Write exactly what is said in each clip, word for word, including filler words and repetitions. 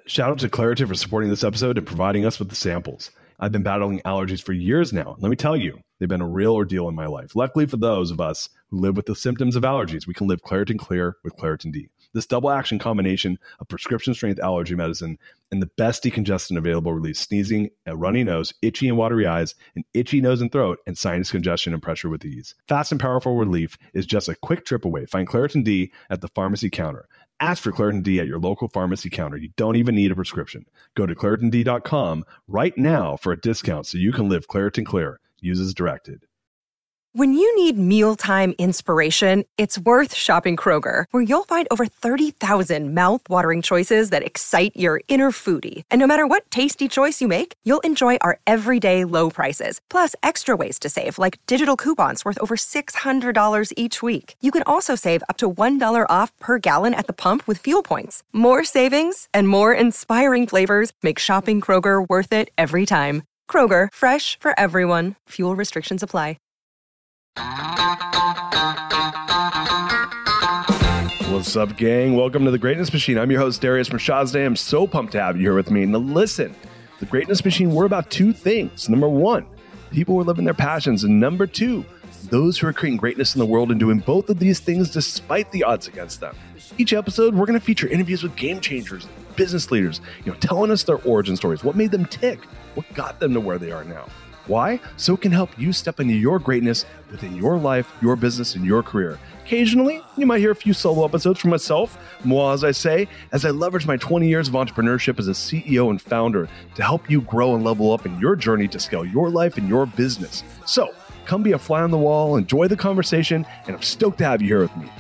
Shout out to Claritin for supporting this episode and providing us with the samples. I've been battling allergies for years now. Let me tell you, they've been a real ordeal in my life. Luckily for those of us who live with the symptoms of allergies, we can live Claritin Clear with Claritin D. This double action combination of prescription strength allergy medicine and the best decongestant available relieves sneezing, a runny nose, itchy and watery eyes, an itchy nose and throat, and sinus congestion and pressure with ease. Fast and powerful relief is just a quick trip away. Find Claritin D at the pharmacy counter. Ask for Claritin D at your local pharmacy counter. You don't even need a prescription. Go to Claritin D dot com right now for a discount so you can live Claritin Clear. Use as directed. When you need mealtime inspiration, it's worth shopping Kroger, where you'll find over thirty thousand mouth-watering choices that excite your inner foodie. And no matter what tasty choice you make, you'll enjoy our everyday low prices, plus extra ways to save, like digital coupons worth over six hundred dollars each week. You can also save up to one dollar off per gallon at the pump with fuel points. More savings and more inspiring flavors make shopping Kroger worth it every time. Kroger, fresh for everyone. Fuel restrictions apply. What's up, gang? Welcome to The Greatness Machine. I'm your host, Darius Mirshahzadeh. I'm so pumped to have you here with me. Now listen, The Greatness Machine, we're about two things. Number one, people who are living their passions. And number two, those who are creating greatness in the world and doing both of these things despite the odds against them. Each episode, we're going to feature interviews with game changers, business leaders, you know, telling us their origin stories, what made them tick, what got them to where they are now. Why? So it can help you step into your greatness within your life, your business, and your career. Occasionally, you might hear a few solo episodes from myself, moi, as I say, as I leverage my twenty years of entrepreneurship as a C E O and founder to help you grow and level up in your journey to scale your life and your business. So come be a fly on the wall, enjoy the conversation, and I'm stoked to have you here with me.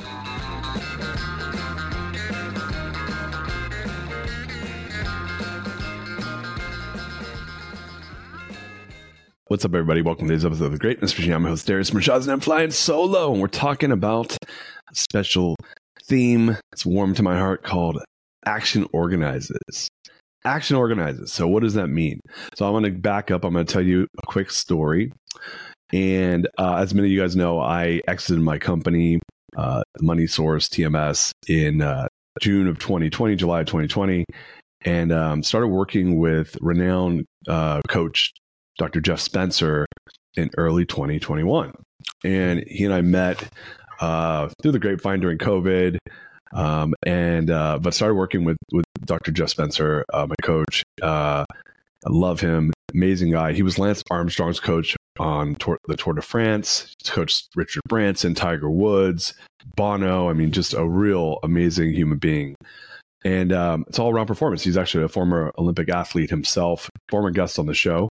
What's up, everybody? Welcome to today's episode of The Greatness Machine. I'm your host, Darius Mirshahzadeh, and I'm flying solo, and we're talking about a special theme that's warm to my heart called Action Organizes. Action Organizes. So what does that mean? So I'm going to back up. I'm going to tell you a quick story. And uh, as many of you guys know, I exited my company, uh, Money Source, T M S, in uh, June of twenty twenty, July of twenty twenty, and um, started working with renowned uh, coach Doctor Jeff Spencer in early twenty twenty-one. And he and I met uh, through the grapevine during COVID, um, and uh, but started working with, with Doctor Jeff Spencer, uh, my coach. Uh, I love him. Amazing guy. He was Lance Armstrong's coach on tour, the Tour de France. He's coached Richard Branson, Tiger Woods, Bono. I mean, just a real amazing human being. And um, it's all around performance. He's actually a former Olympic athlete himself, former guest on the show.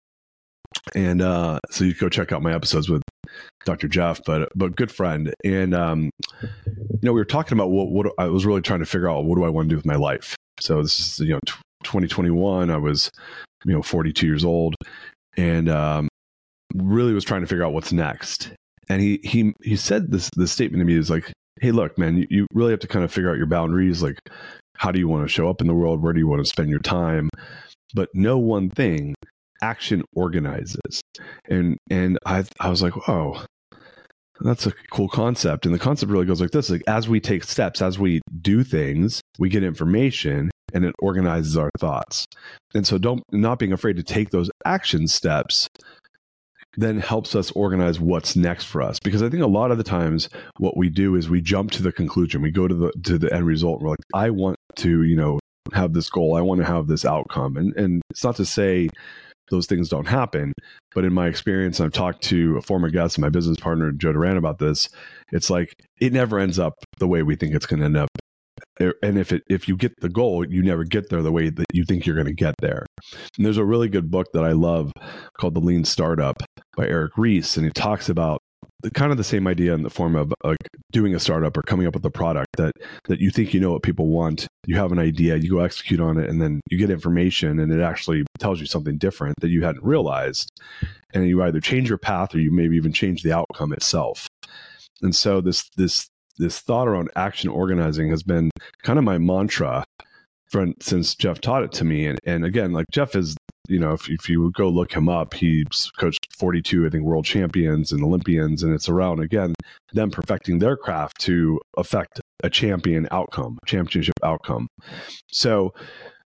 And uh, so you can go check out my episodes with Doctor Jeff, but but good friend. And um, you know, we were talking about what what I was really trying to figure out. What do I want to do with my life? So this is, you know, twenty twenty-one. I was, you know, forty-two years old, and um, really was trying to figure out what's next. And he he he said this this statement to me is like, hey, look, man, you, you really have to kind of figure out your boundaries. Like, how do you want to show up in the world? Where do you want to spend your time? But know one thing. Action organizes. And and I I was like, oh, that's a cool concept. And the concept really goes like this: like, as we take steps, as we do things, we get information and it organizes our thoughts. And so don't not being afraid to take those action steps then helps us organize what's next for us. Because I think a lot of the times what we do is we jump to the conclusion. We go to the to the end result. And we're like, I want to, you know, have this goal. I want to have this outcome. And and it's not to say those things don't happen. But in my experience, I've talked to a former guest, my business partner, Joe Duran, about this. It's like, it never ends up the way we think it's going to end up. And if it, if you get the goal, you never get there the way that you think you're going to get there. And there's a really good book that I love called The Lean Startup by Eric Ries. And he talks about the, kind of the same idea in the form of like doing a startup or coming up with a product that, that you think you know what people want. You have an idea, you go execute on it, and then you get information and it actually tells you something different that you hadn't realized. And you either change your path or you maybe even change the outcome itself. And so this, this, this thought around action organizing has been kind of my mantra for, since Jeff taught it to me. And, and again, like Jeff is, you know, if, if you go look him up, he's coached forty-two, I think, world champions and Olympians. And it's around, again, them perfecting their craft to affect a champion outcome, championship outcome. So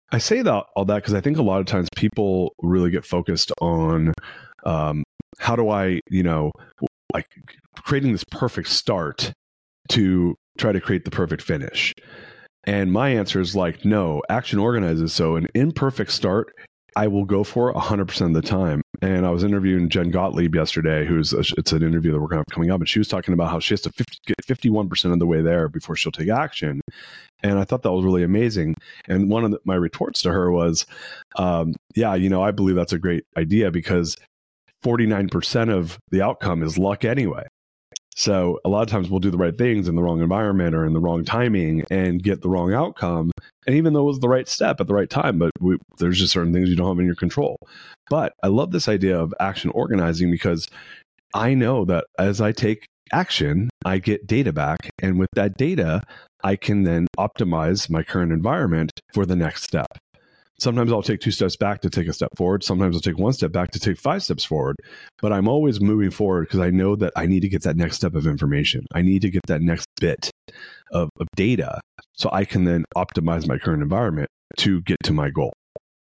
I say that all that because I think a lot of times people really get focused on um, how do I, you know, like creating this perfect start to try to create the perfect finish. And my answer is like, no, Action organizes. So an imperfect start, I will go for one hundred percent of the time. And I was interviewing Jen Gottlieb yesterday, who's a, it's an interview that we're going to have coming up, and she was talking about how she has to fifty, get fifty-one percent of the way there before she'll take action. And I thought that was really amazing. And one of the, my retorts to her was, um, yeah, you know, I believe that's a great idea because forty-nine percent of the outcome is luck anyway. So a lot of times we'll do the right things in the wrong environment or in the wrong timing and get the wrong outcome. And even though it was the right step at the right time, but we, there's just certain things you don't have in your control. But I love this idea of action organizing because I know that as I take action, I get data back. And with that data, I can then optimize my current environment for the next step. Sometimes I'll take two steps back to take a step forward. Sometimes I'll take one step back to take five steps forward. But I'm always moving forward because I know that I need to get that next step of information. I need to get that next bit of, of data so I can then optimize my current environment to get to my goal.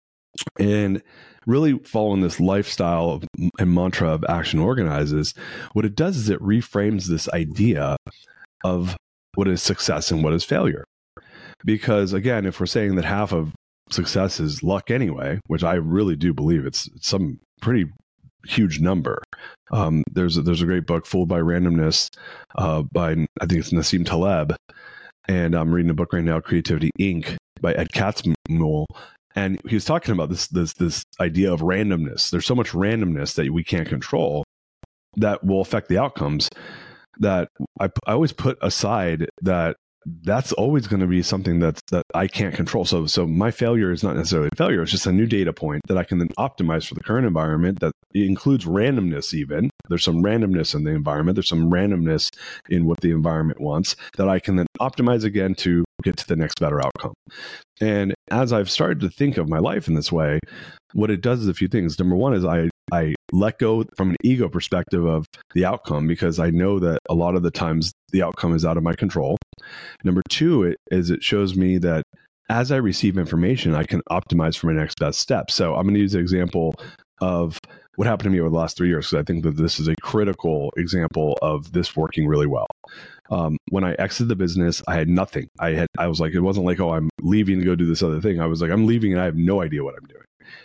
And really following this lifestyle of, and mantra of Action Organizes, what it does is it reframes this idea of what is success and what is failure. Because again, if we're saying that half of success is luck anyway, which I really do believe it's, it's some pretty huge number. Um, there's a, there's a great book, Fooled by Randomness, uh, by I think it's Nassim Taleb, and I'm reading a book right now, Creativity Incorporated by Ed Catmull, and he was talking about this this this idea of randomness. There's so much randomness that we can't control that will affect the outcomes. That I I always put aside that. That's always going to be something that's, that I can't control. So, so my failure is not necessarily a failure. It's just a new data point that I can then optimize for the current environment that includes randomness even. There's some randomness in the environment. There's some randomness in what the environment wants that I can then optimize again to get to the next better outcome. And as I've started to think of my life in this way, what it does is a few things. Number one is I, I let go from an ego perspective of the outcome because I know that a lot of the times the outcome is out of my control. Number two it, is it shows me that as I receive information, I can optimize for my next best step. So I'm going to use an example of what happened to me over the last three years because I think that this is a critical example of this working really well. Um, when I exited the business, I had nothing. I had I was like, it wasn't like, oh, I'm leaving to go do this other thing. I was like, I'm leaving and I have no idea what I'm doing.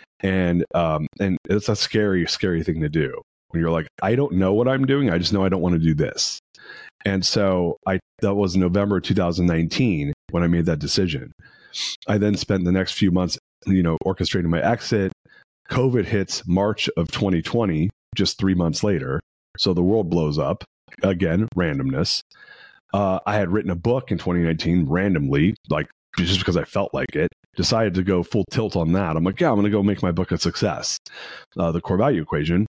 And um, and it's a scary, scary thing to do when you're like, I don't know what I'm doing. I just know I don't want to do this. And so I that was November two thousand nineteen when I made that decision. I then spent the next few months, you know, orchestrating my exit. COVID hits March of twenty twenty, just three months later. So the world blows up. Again, randomness. Uh, I had written a book in twenty nineteen randomly, like just because I felt like it. Decided to go full tilt on that. I'm like, yeah, I'm going to go make my book a success, uh, The Core Value Equation.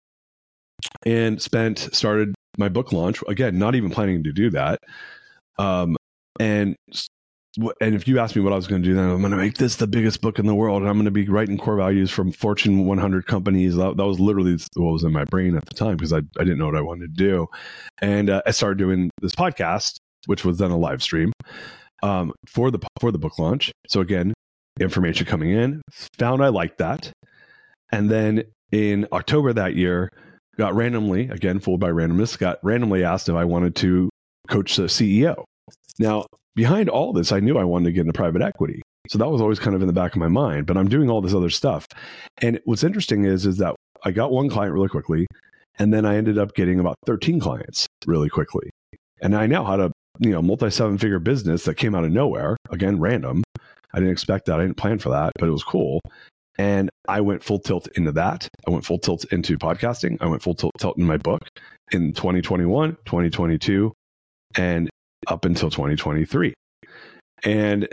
And spent, started my book launch, again, not even planning to do that. Um, and and if you asked me what I was going to do, then I'm going to make this the biggest book in the world. And I'm going to be writing core values from Fortune one hundred companies. That, that was literally what was in my brain at the time because I, I didn't know what I wanted to do. And uh, I started doing this podcast, which was then a live stream um, for the for the book launch. So again, information coming in, found I liked that. And then in October that year, got randomly, again, fooled by randomness, got randomly asked if I wanted to coach the C E O. Now, behind all this, I knew I wanted to get into private equity. So that was always kind of in the back of my mind, but I'm doing all this other stuff. And what's interesting is, is that I got one client really quickly, and then I ended up getting about thirteen clients really quickly. And I now had a, you know, multi seven figure business that came out of nowhere, again, random. I didn't expect that. I didn't plan for that, but it was cool. And I went full tilt into that. I went full tilt into podcasting. I went full tilt, tilt in my book in twenty twenty-one, twenty twenty-two, and up until twenty twenty-three. And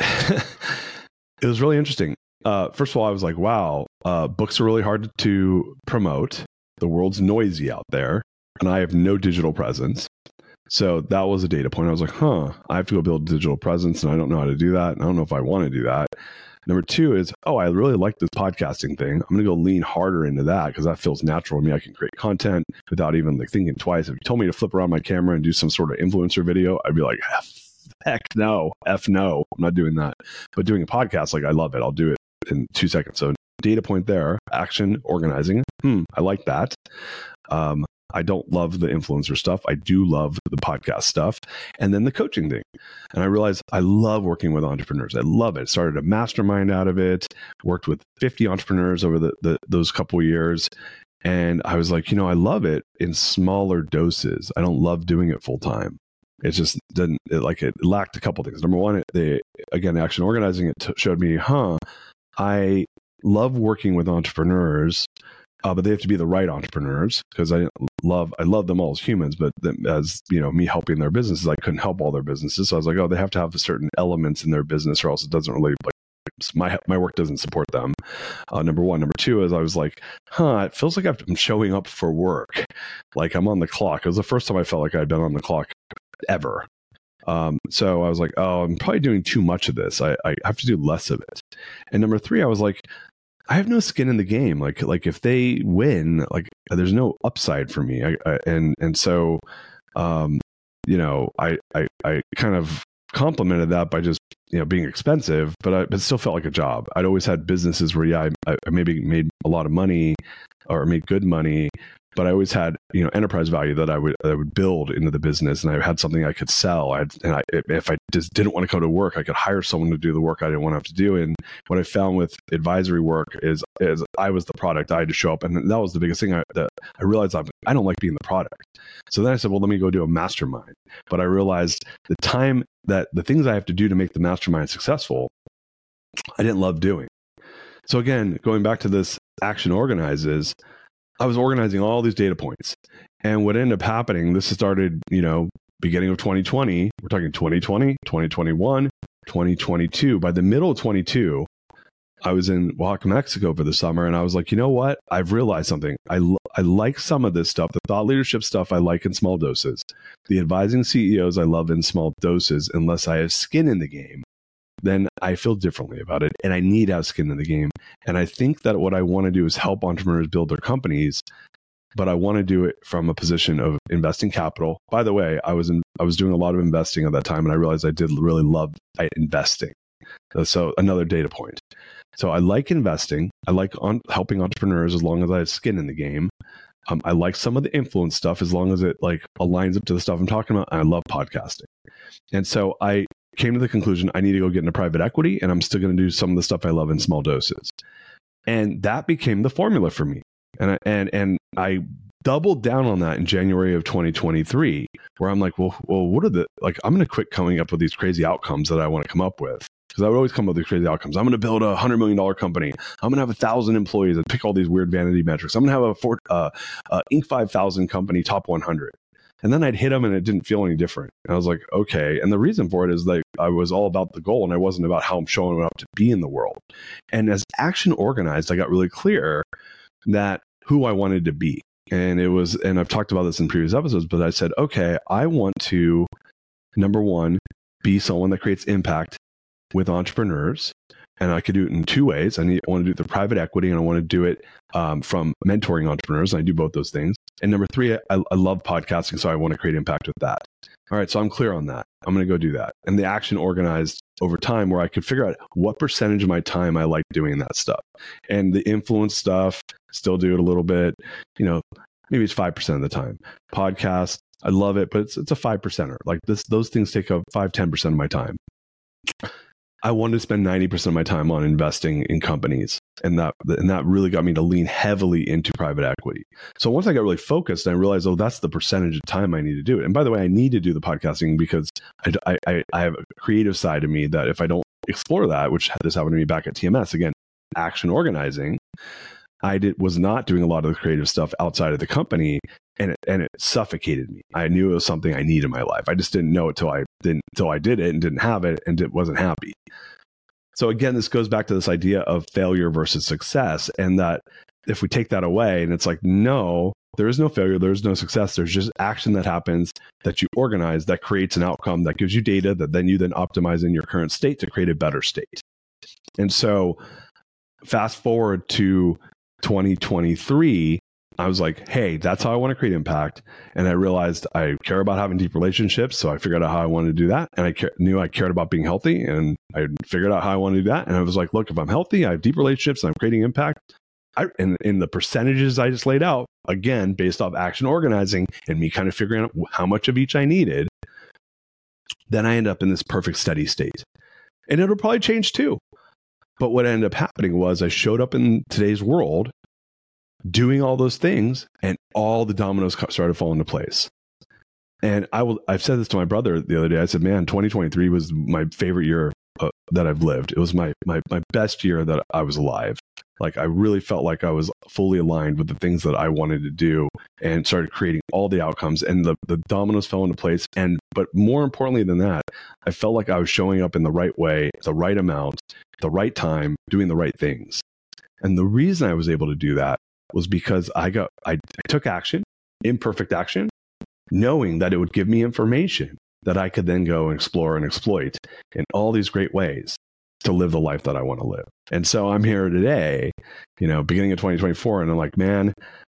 it was really interesting. Uh, first of all, I was like, wow, uh, books are really hard to promote. The world's noisy out there, and I have no digital presence. So that was a data point. I was like, huh, I have to go build a digital presence, and I don't know how to do that. And I don't know if I want to do that. Number two is, oh, I really like this podcasting thing. I'm going to go lean harder into that because that feels natural to me. I can create content without even like thinking twice. If you told me to flip around my camera and do some sort of influencer video, I'd be like, heck no, F no, I'm not doing that. But doing a podcast, like I love it. I'll do it in two seconds. So data point there, action organizing. Hmm, I like that. Um, I don't love the influencer stuff. I do love the podcast stuff. And then the coaching thing. And I realized I love working with entrepreneurs. I love it. Started a mastermind out of it, worked with fifty entrepreneurs over the, the those couple of years. And I was like, you know, I love it in smaller doses. I don't love doing it full time. It just didn't, it, like it lacked a couple things. Number one, it, they, again, action organizing, it t- showed me, huh, I love working with entrepreneurs. Uh, but they have to be the right entrepreneurs, because I love I love them all as humans, but them, as you know, me helping their businesses, I couldn't help all their businesses. So I was like, oh, they have to have certain elements in their business, or else it doesn't really like my my work doesn't support them. Uh, number one, number two is I was like, huh, it feels like I'm showing up for work, like I'm on the clock. It was the first time I felt like I'd been on the clock ever. Um, so I was like, oh, I'm probably doing too much of this. I, I have to do less of it. And number three, I was like, I have no skin in the game. Like, like if they win, like there's no upside for me. I, I, and, and so, um, you know, I, I, I kind of complimented that by just, you know, being expensive, but I, but it still felt like a job. I'd always had businesses where, yeah, I, I maybe made a lot of money or made good money, but I always had, you know, enterprise value that I would I would build into the business, and I had something I could sell. I had, and I, if I just didn't want to come to work, I could hire someone to do the work I didn't want to have to do. And what I found with advisory work is, is I was the product. I had to show up, and that was the biggest thing. I that I realized I'm, I don't like being the product. So then I said, well, let me go do a mastermind. But I realized the time that the things I have to do to make the mastermind successful, I didn't love doing. So again, going back to this action organizes, I was organizing all these data points. And what ended up happening, this started, you know, beginning of twenty twenty. We're talking twenty twenty, twenty twenty-one, twenty twenty-two. By the middle of twenty-two, I was in Oaxaca, Mexico for the summer. And I was like, you know what? I've realized something. I, I like some of this stuff. The thought leadership stuff I like in small doses. The advising C E Os I love in small doses, unless I have skin in the game. Then I feel differently about it, and I need to have skin in the game. And I think that what I want to do is help entrepreneurs build their companies, but I want to do it from a position of investing capital. By the way, I was in, I was doing a lot of investing at that time, and I realized I did really love investing. So another data point. So I like investing. I like on, helping entrepreneurs as long as I have skin in the game. Um, I like some of the influence stuff as long as it like aligns up to the stuff I'm talking about. And I love podcasting. And so I came to the conclusion I need to go get into private equity, and I'm still going to do some of the stuff I love in small doses. And that became the formula for me. And I, and and I doubled down on that in January of twenty twenty-three, where I'm like, well, well, what are the, like, I'm going to quit coming up with these crazy outcomes that I want to come up with. Because I would always come up with these crazy outcomes. I'm going to build a one hundred million dollars company. I'm going to have one thousand employees and pick all these weird vanity metrics. I'm going to have a four, uh, uh, Inc five thousand company, top one hundred. And then I'd hit them and it didn't feel any different. And I was like, okay. And the reason for it is like I was all about the goal, and I wasn't about how I'm showing up to be in the world. And as action organized, I got really clear that who I wanted to be. And it was, and I've talked about this in previous episodes, but I said, okay, I want to, number one, be someone that creates impact with entrepreneurs. And I could do it in two ways. I, need, I want to do the private equity, and I want to do it um, from mentoring entrepreneurs. And I do both those things. And number three, I, I love podcasting, so I want to create impact with that. All right, so I'm clear on that. I'm going to go do that. And the action organized over time, where I could figure out what percentage of my time I like doing that stuff. And the influence stuff, still do it a little bit. You know, maybe it's five percent of the time. Podcast, I love it, but it's it's a five percenter. Like this, those things take up five, ten percent of my time. I wanted to spend ninety percent of my time on investing in companies. And that and that really got me to lean heavily into private equity. So once I got really focused, I realized, oh, that's the percentage of time I need to do it. And by the way, I need to do the podcasting because I, I, I have a creative side of me that if I don't explore that, which this happened to me back at T M S, again, action organizing, I did, was not doing a lot of the creative stuff outside of the company, and it, and it suffocated me. I knew it was something I needed in my life. I just didn't know it till I didn't till I did it and didn't have it and it wasn't happy. So again, this goes back to this idea of failure versus success, and that if we take that away, and it's like, no, there is no failure, there is no success. There's just action that happens that you organize that creates an outcome that gives you data that then you then optimize in your current state to create a better state. And so fast forward to twenty twenty-three, I was like, hey, that's how I want to create impact. And I realized I care about having deep relationships. So I figured out how I wanted to do that. And I ca- knew I cared about being healthy, and I figured out how I wanted to do that. And I was like, look, if I'm healthy, I have deep relationships, and I'm creating impact. I, and in the percentages I just laid out, again, based off action organizing and me kind of figuring out how much of each I needed, then I end up in this perfect steady state. And it'll probably change too. But what ended up happening was I showed up in today's world doing all those things, and all the dominoes started falling into place. And I will, I've said this to my brother the other day. I said, man, twenty twenty-three was my favorite year uh, that I've lived. It was my, my, my best year that I was alive. Like, I really felt like I was fully aligned with the things that I wanted to do, and started creating all the outcomes, and the, the dominoes fell into place. And, but more importantly than that, I felt like I was showing up in the right way, the right amount, the right time, doing the right things. And the reason I was able to do that was because I got, I, I took action, imperfect action, knowing that it would give me information that I could then go and explore and exploit in all these great ways to live the life that I want to live. And so I'm here today, you know, beginning of twenty twenty-four, and I'm like, man,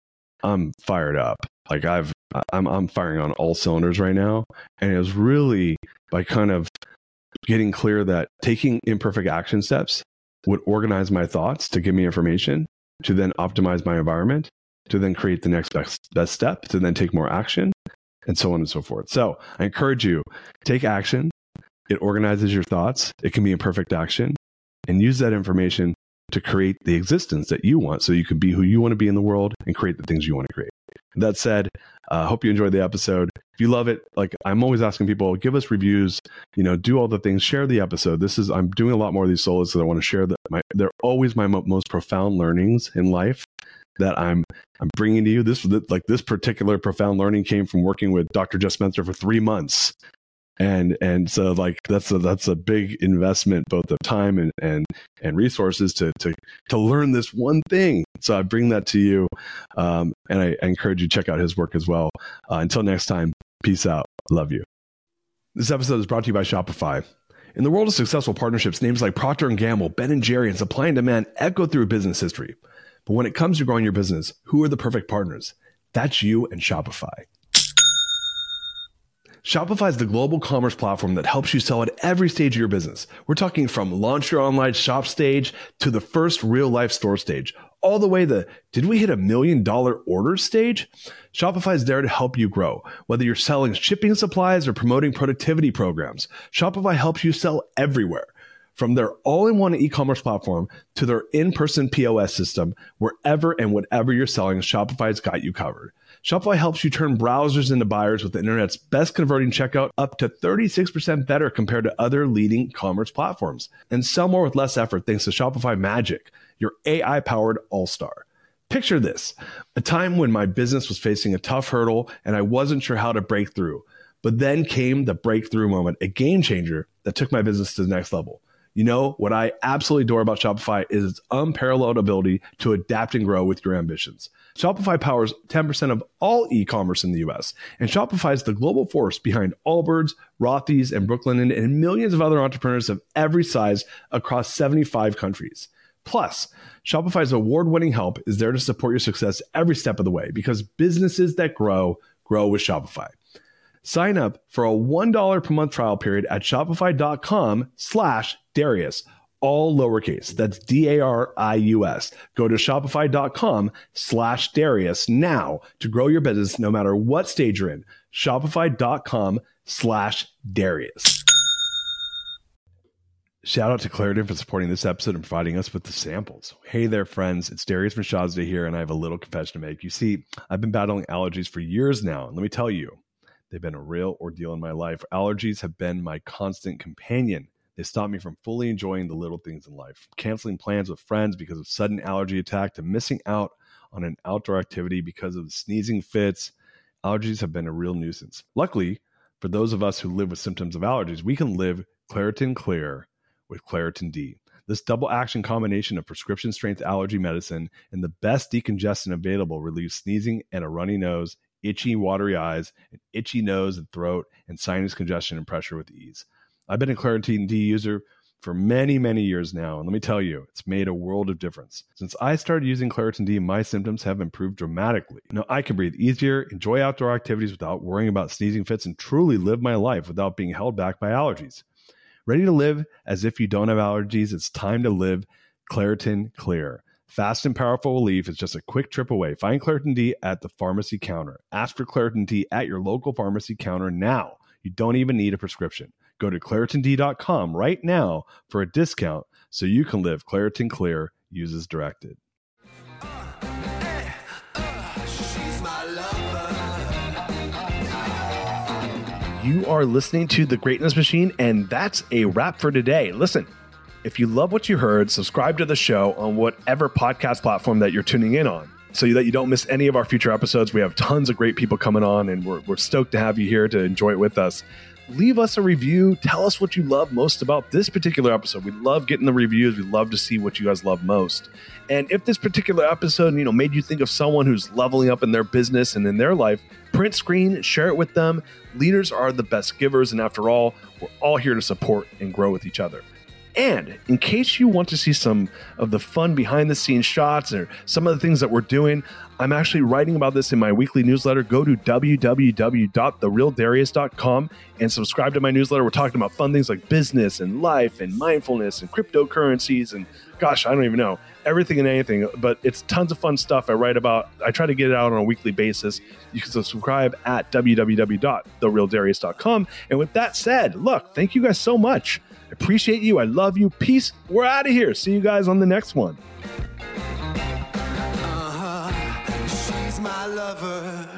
I'm fired up. Like I've, I'm, I'm firing on all cylinders right now. And it was really by kind of getting clear that taking imperfect action steps would organize my thoughts to give me information, to then optimize my environment, to then create the next best, best step, to then take more action, and so on and so forth. So I encourage you, take action. It organizes your thoughts. It can be imperfect action, and use that information to create the existence that you want, so you can be who you want to be in the world and create the things you want to create. That said, I uh, hope you enjoyed the episode. If you love it, like I'm always asking people, give us reviews, you know, do all the things, share the episode. This is, I'm doing a lot more of these solos because I want to share that. My, they're always my mo- most profound learnings in life that I'm, I'm bringing to you. This, like this particular profound learning came from working with Doctor Jeff Spencer for three months. And, and so like, that's a, that's a big investment, both of time and, and, and resources to, to, to learn this one thing. So I bring that to you. Um, and I, I encourage you to check out his work as well. Uh, until next time, peace out. Love you. This episode is brought to you by Shopify. In the world of successful partnerships, names like Procter and Gamble, Ben and Jerry, and Supply and Demand echo through business history. But when it comes to growing your business, who are the perfect partners? That's you and Shopify. Shopify is the global commerce platform that helps you sell at every stage of your business. We're talking from launch your online shop stage to the first real life store stage, all the way to, did we hit a million dollar order stage? Shopify is there to help you grow. Whether you're selling shipping supplies or promoting productivity programs, Shopify helps you sell everywhere. From their all-in-one e-commerce platform to their in-person P O S system, wherever and whatever you're selling, Shopify's got you covered. Shopify helps you turn browsers into buyers with the internet's best converting checkout, up to thirty-six percent better compared to other leading commerce platforms. And sell more with less effort thanks to Shopify Magic, your A I-powered all-star. Picture this, a time when my business was facing a tough hurdle and I wasn't sure how to break through. But then came the breakthrough moment, a game changer that took my business to the next level. You know, what I absolutely adore about Shopify is its unparalleled ability to adapt and grow with your ambitions. Shopify powers ten percent of all e-commerce in the U S, and Shopify is the global force behind Allbirds, Rothy's, and Brooklinen, and millions of other entrepreneurs of every size across seventy-five countries. Plus, Shopify's award-winning help is there to support your success every step of the way, because businesses that grow, grow with Shopify. Sign up for a one dollar per month trial period at shopify.com slash Darius, all lowercase. That's D A R I U S. Go to shopify.com slash Darius now to grow your business no matter what stage you're in. Shopify.com slash Darius. Shout out to Claritin for supporting this episode and providing us with the samples. Hey there, friends. It's Darius Mirshahzadeh here, and I have a little confession to make. You see, I've been battling allergies for years now, and let me tell you, they've been a real ordeal in my life. Allergies have been my constant companion. They stop me from fully enjoying the little things in life, from canceling plans with friends because of sudden allergy attack to missing out on an outdoor activity because of the sneezing fits. Allergies have been a real nuisance. Luckily, for those of us who live with symptoms of allergies, we can live Claritin Clear with Claritin D. This double action combination of prescription strength allergy medicine and the best decongestant available relieves sneezing and a runny nose, itchy, watery eyes, an itchy nose and throat, and sinus congestion and pressure with ease. I've been a Claritin D user for many, many years now. And let me tell you, it's made a world of difference. Since I started using Claritin D, my symptoms have improved dramatically. Now I can breathe easier, enjoy outdoor activities without worrying about sneezing fits, and truly live my life without being held back by allergies. Ready to live as if you don't have allergies? It's time to live Claritin Clear. Fast and powerful relief is just a quick trip away. Find Claritin D at the pharmacy counter. Ask for Claritin D at your local pharmacy counter now. You don't even need a prescription. Go to Claritin D dot com right now for a discount so you can live Claritin Clear. Use as directed. You are listening to The Greatness Machine, and that's a wrap for today. Listen, if you love what you heard, subscribe to the show on whatever podcast platform that you're tuning in on so that you don't miss any of our future episodes. We have tons of great people coming on, and we're, we're stoked to have you here to enjoy it with us. Leave us a review. Tell us what you love most about this particular episode. We love getting the reviews. We love to see what you guys love most. And if this particular episode, you know, made you think of someone who's leveling up in their business and in their life, print screen, share it with them. Leaders are the best givers. And after all, we're all here to support and grow with each other. And in case you want to see some of the fun behind the scenes shots or some of the things that we're doing, I'm actually writing about this in my weekly newsletter. Go to w w w dot the real darius dot com and subscribe to my newsletter. We're talking about fun things like business and life and mindfulness and cryptocurrencies and gosh, I don't even know, everything and anything, but it's tons of fun stuff I write about. I try to get it out on a weekly basis. You can subscribe at w w w dot the real darius dot com. And with that said, look, thank you guys so much. I appreciate you. I love you. Peace. We're out of here. See you guys on the next one. Uh-huh. She's my lover.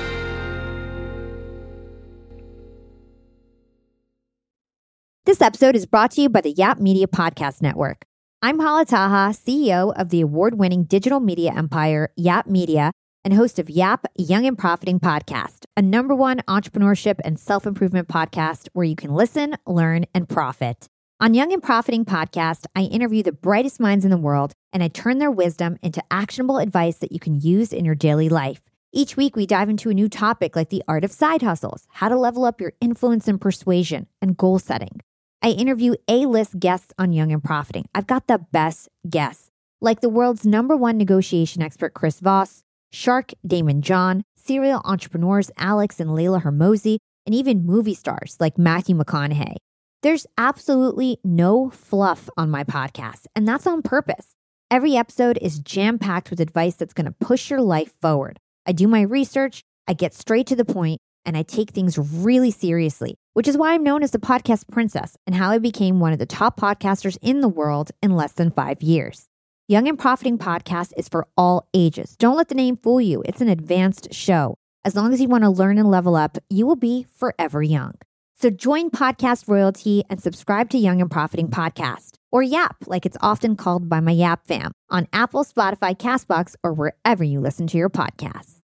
This episode is brought to you by the Yap Media Podcast Network. I'm Hala Taha, C E O of the award-winning digital media empire, Yap Media, and host of Yap Young and Profiting Podcast, a number one entrepreneurship and self-improvement podcast where you can listen, learn, and profit. On Young and Profiting Podcast, I interview the brightest minds in the world, and I turn their wisdom into actionable advice that you can use in your daily life. Each week, we dive into a new topic like the art of side hustles, how to level up your influence and persuasion, and goal setting. I interview A-list guests on Young and Profiting. I've got the best guests, like the world's number one negotiation expert, Chris Voss, Shark Damon John, serial entrepreneurs Alex and Layla Hermosi, and even movie stars like Matthew McConaughey. There's absolutely no fluff on my podcast, and that's on purpose. Every episode is jam-packed with advice that's going to push your life forward. I do my research, I get straight to the point, and I take things really seriously, which is why I'm known as the podcast princess and how I became one of the top podcasters in the world in less than five years. Young and Profiting Podcast is for all ages. Don't let the name fool you. It's an advanced show. As long as you want to learn and level up, you will be forever young. So join Podcast Royalty and subscribe to Young and Profiting Podcast, or Yap, like it's often called by my Yap fam, on Apple, Spotify, CastBox, or wherever you listen to your podcasts.